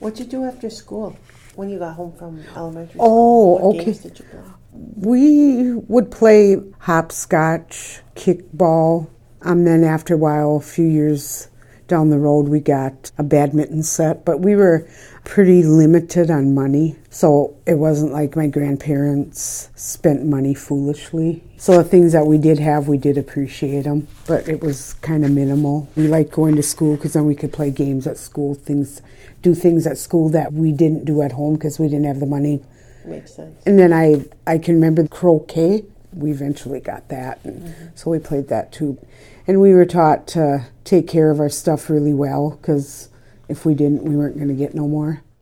What'd you do after school when you got home from elementary school? Oh, What okay. games did you play? We would play hopscotch, kickball, and then after a while, a few years down the road, we got a badminton set, but we were pretty limited on money, so it wasn't like my grandparents spent money foolishly. So the things that we did have, we did appreciate them, but it was kind of minimal. We liked going to school because then we could play games at school, do things at school that we didn't do at home because we didn't have the money. Makes sense. And then I can remember croquet. We eventually got that, and so we played that too. And we were taught to take care of our stuff really well, because if we didn't, we weren't going to get no more.